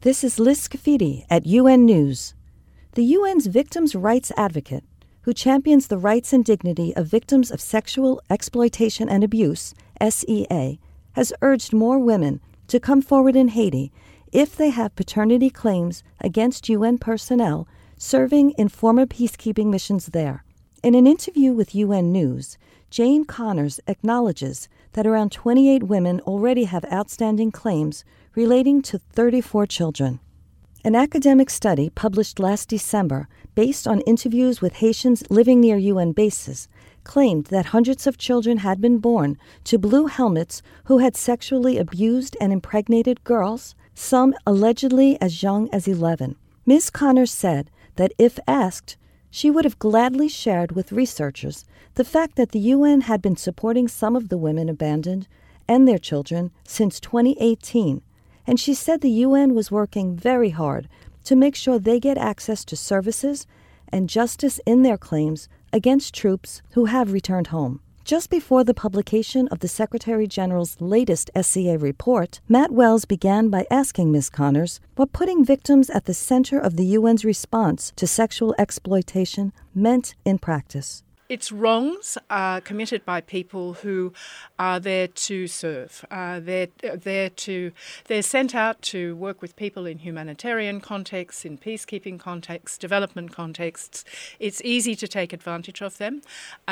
This is Liz Scafidi at UN News. The UN's victims' rights advocate, who champions the rights and dignity of victims of sexual exploitation and abuse, SEA, has urged more women to come forward in Haiti if they have paternity claims against UN personnel serving in former peacekeeping missions there. In an interview with UN News, Jane Connors acknowledges that around 28 women already have outstanding claims relating to 34 children. An academic study published last December, based on interviews with Haitians living near UN bases, claimed that hundreds of children had been born to blue helmets who had sexually abused and impregnated girls, some allegedly as young as 11. Ms. Connors said that if asked, she would have gladly shared with researchers the fact that the UN had been supporting some of the women abandoned and their children since 2018, and she said the UN was working very hard to make sure they get access to services and justice in their claims against troops who have returned home. Just before the publication of the Secretary General's latest SEA report, Matt Wells began by asking Ms. Connors what putting victims at the center of the UN's response to sexual exploitation meant in practice. It's wrongs committed by people who are there to serve. They're sent out to work with people in humanitarian contexts, in peacekeeping contexts, development contexts. It's easy to take advantage of them.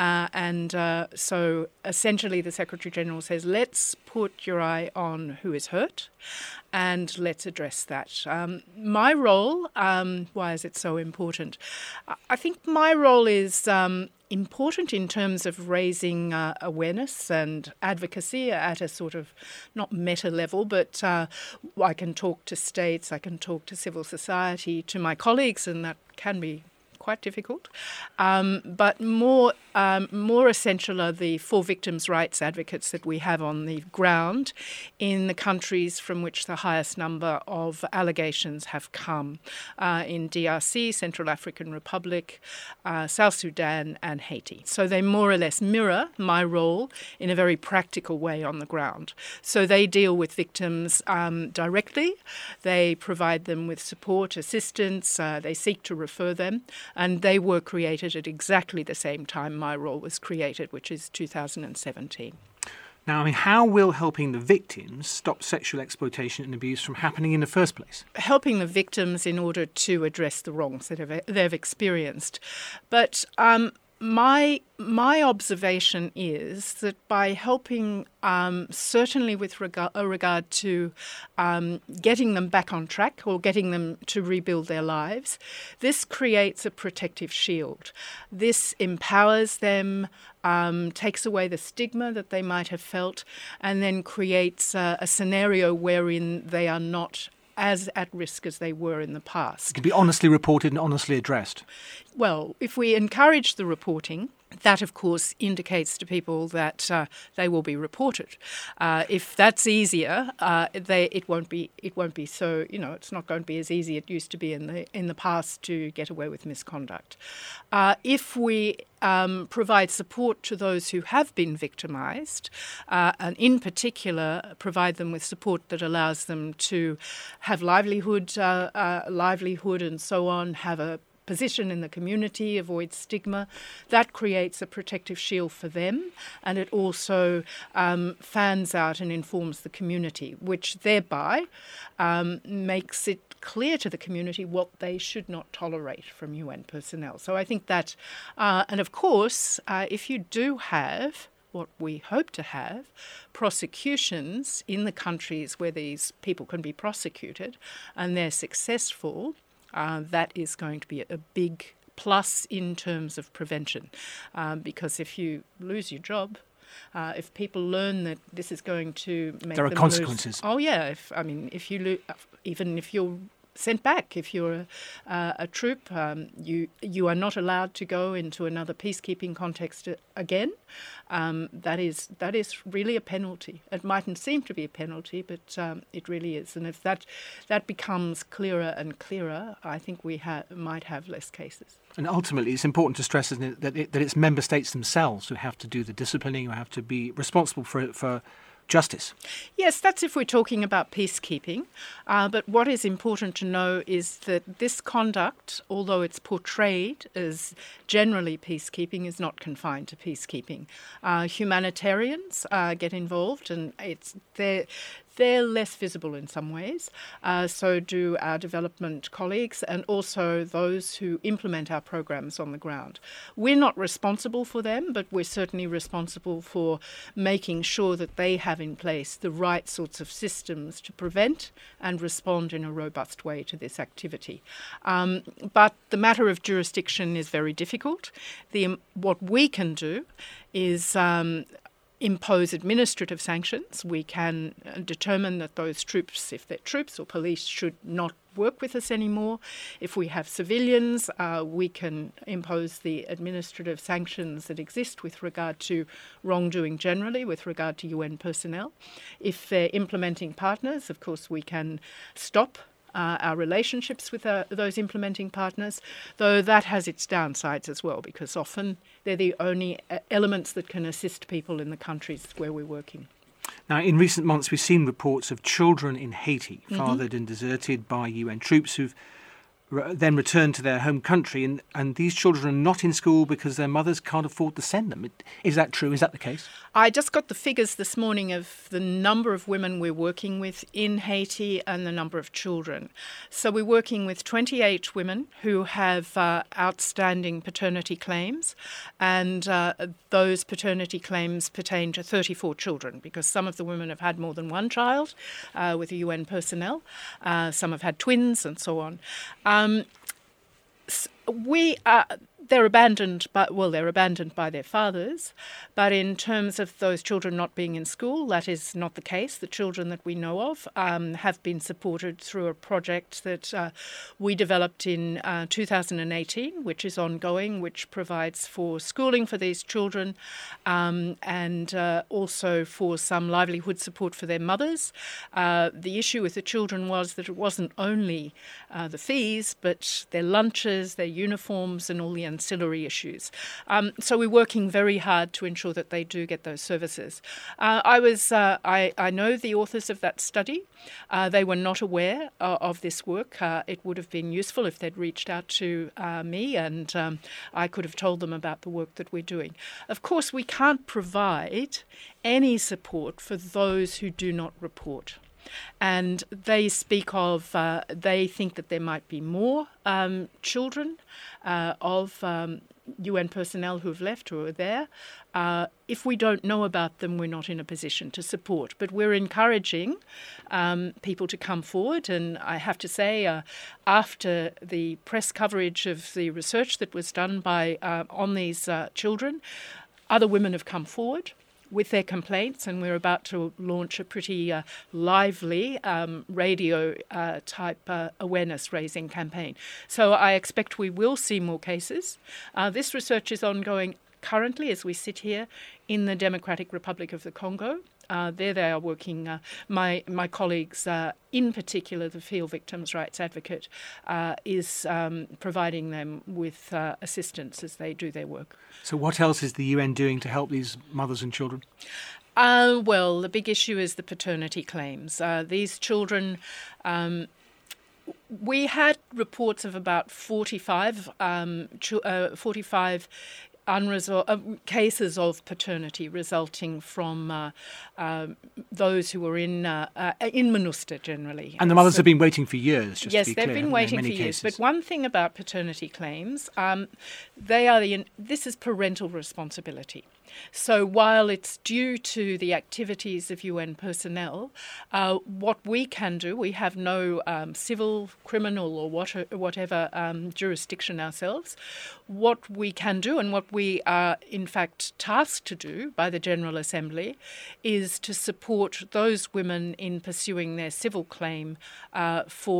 So essentially the Secretary General says, let's put your eye on who is hurt and let's address that. My role, why is it so important? I think my role is important in terms of raising awareness and advocacy at a sort of not meta level, but I can talk to states, I can talk to civil society, to my colleagues, and that can be quite difficult. But more essential are the four victims' rights advocates that we have on the ground in the countries from which the highest number of allegations have come, in DRC, Central African Republic, South Sudan and Haiti. So they more or less mirror my role in a very practical way on the ground. So they deal with victims directly, they provide them with support, assistance, they seek to refer them, and they were created at exactly the same time my role was created, which is 2017. Now, how will helping the victims stop sexual exploitation and abuse from happening in the first place? Helping the victims in order to address the wrongs that they've experienced. But my observation is that by helping, certainly with regard to getting them back on track or getting them to rebuild their lives, this creates a protective shield. This empowers them, takes away the stigma that they might have felt, and then creates a scenario wherein they are not as at risk as they were in the past. It can be honestly reported and honestly addressed. Well, if we encourage the reporting, that, of course, indicates to people that they will be reported. If that's easier, it won't be so. It's not going to be as easy it used to be in the past to get away with misconduct. If we provide support to those who have been victimised, and in particular provide them with support that allows them to have livelihood and so on, have a position in the community, avoid stigma. That creates a protective shield for them, and it also fans out and informs the community, which thereby makes it clear to the community what they should not tolerate from UN personnel. So I think that, and of course, if you do have what we hope to have, prosecutions in the countries where these people can be prosecuted and they're successful, that is going to be a big plus in terms of prevention. Because if you lose your job, if people learn that this is going to make there are them consequences. Oh yeah, if you even if you're sent back, if you're a troop, you are not allowed to go into another peacekeeping context again. That is really a penalty. It mightn't seem to be a penalty, but it really is. And if that becomes clearer and clearer, I think we might have less cases. And ultimately, it's important to stress, isn't it, that it's member states themselves who have to do the disciplining, who have to be responsible for justice. Yes, that's if we're talking about peacekeeping. But what is important to know is that this conduct, although it's portrayed as generally peacekeeping, is not confined to peacekeeping. Humanitarians get involved, and they're less visible in some ways. So do our development colleagues and also those who implement our programs on the ground. We're not responsible for them, but we're certainly responsible for making sure that they have in place the right sorts of systems to prevent and respond in a robust way to this activity. But the matter of jurisdiction is very difficult. What we can do is impose administrative sanctions. We can determine that those troops, if they're troops or police, should not work with us anymore. If we have civilians, we can impose the administrative sanctions that exist with regard to wrongdoing generally, with regard to UN personnel. If they're implementing partners, of course, we can stop our relationships with those implementing partners, though that has its downsides as well, because often they're the only elements that can assist people in the countries where we're working. Now, in recent months, we've seen reports of children in Haiti fathered and deserted by UN troops who've then returned to their home country, and these children are not in school because their mothers can't afford to send them. Is that true? Is that the case? I just got the figures this morning of the number of women we're working with in Haiti and the number of children. So we're working with 28 women who have outstanding paternity claims, and those paternity claims pertain to 34 children, because some of the women have had more than one child with the UN personnel. Some have had twins and so on. They're abandoned by their fathers, but in terms of those children not being in school, that is not the case. The children that we know of have been supported through a project that we developed in 2018, which is ongoing, which provides for schooling for these children and also for some livelihood support for their mothers. The issue with the children was that it wasn't only the fees, but their lunches, their uniforms, and all the ancillary issues. So we're working very hard to ensure that they do get those services. I know the authors of that study. They were not aware of this work. It would have been useful if they'd reached out to me, and I could have told them about the work that we're doing. Of course, we can't provide any support for those who do not report. And they speak of, they think that there might be more children of UN personnel who have left or are there. If we don't know about them, we're not in a position to support. But we're encouraging people to come forward. And I have to say, after the press coverage of the research that was done on these children, other women have come forward with their complaints, and we're about to launch a pretty lively radio-type awareness-raising campaign. So I expect we will see more cases. This research is ongoing currently as we sit here in the Democratic Republic of the Congo. There they are working. My colleagues, in particular the Field Victims' Rights Advocate, is providing them with assistance as they do their work. So what else is the UN doing to help these mothers and children? Well, the big issue is the paternity claims. These children... we had reports of about 45 cases of paternity resulting from those who were in MINUSTAH generally. And the mothers have been waiting for years, just yes, to be clear. Yes, they've been waiting for years. But one thing about paternity claims, this is parental responsibility. So while it's due to the activities of UN personnel, what we can do, we have no civil, criminal or whatever jurisdiction ourselves. What we can do and what we are in fact tasked to do by the General Assembly is to support those women in pursuing their civil claim for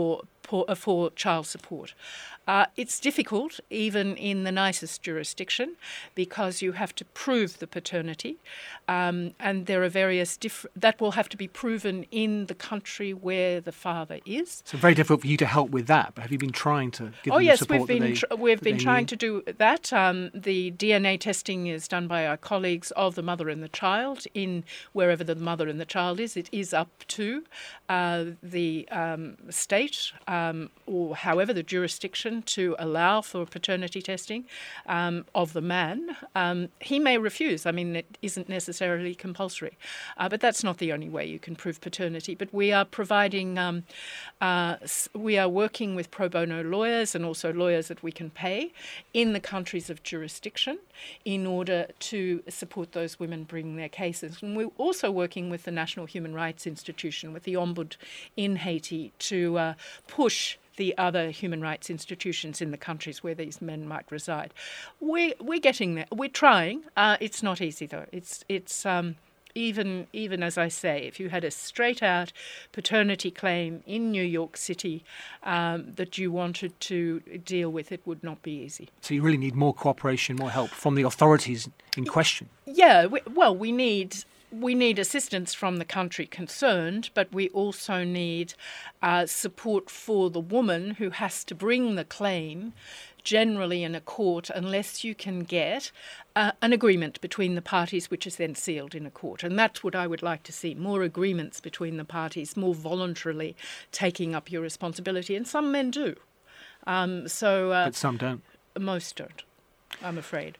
for child support. It's difficult, even in the nicest jurisdiction, because you have to prove the paternity, and there are various that will have to be proven in the country where the father is. So very difficult for you to help with that. But have you been trying to give them yes, the support we've been trying need? to do that. The DNA testing is done by our colleagues of the mother and the child in wherever the mother and the child is. It is up to the state or however the jurisdiction to allow for paternity testing of the man. He may refuse. I mean, it isn't necessarily compulsory, but that's not the only way you can prove paternity. But we are providing, we are working with pro bono lawyers and also lawyers that we can pay in the countries of jurisdiction in order to support those women bringing their cases. And we're also working with the National Human Rights Institution, with the Ombudsman in Haiti, to push the other human rights institutions in the countries where these men might reside. We're getting there. We're trying. It's not easy though. It's even as I say, if you had a straight out paternity claim in New York City that you wanted to deal with, it would not be easy. So you really need more cooperation, more help from the authorities in question. Yeah. We need assistance from the country concerned, but we also need support for the woman who has to bring the claim, generally in a court, unless you can get an agreement between the parties, which is then sealed in a court. And that's what I would like to see, more agreements between the parties, more voluntarily taking up your responsibility. And some men do. But some don't. Most don't, I'm afraid.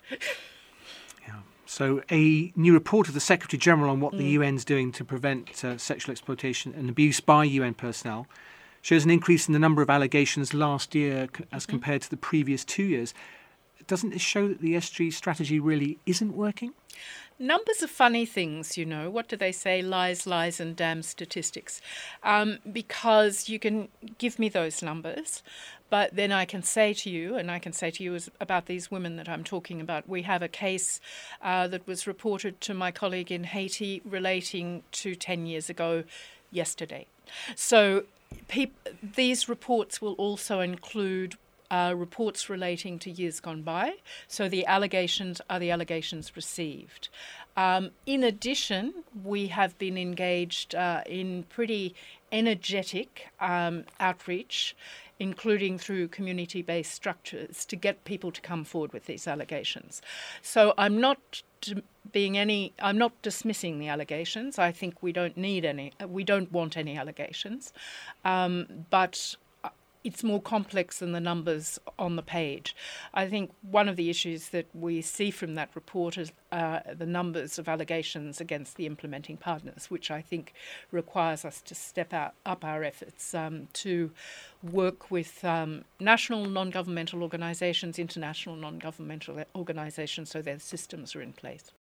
So a new report of the Secretary-General on what the UN's doing to prevent sexual exploitation and abuse by UN personnel shows an increase in the number of allegations last year as compared to the previous 2 years. Doesn't this show that the SG strategy really isn't working? Numbers are funny things, you know. What do they say? Lies, lies, and damn statistics. Because you can give me those numbers, but then I can say to you, and I can say to you about these women that I'm talking about. We have a case that was reported to my colleague in Haiti relating to 10 years ago yesterday. So these reports will also include reports relating to years gone by. So the allegations are the allegations received. In addition, we have been engaged in pretty energetic outreach, including through community-based structures, to get people to come forward with these allegations. So I'm not dismissing the allegations. I think we don't need any. We don't want any allegations, but it's more complex than the numbers on the page. I think one of the issues that we see from that report is the numbers of allegations against the implementing partners, which I think requires us to step up our efforts to work with national non-governmental organisations, international non-governmental organisations, so their systems are in place.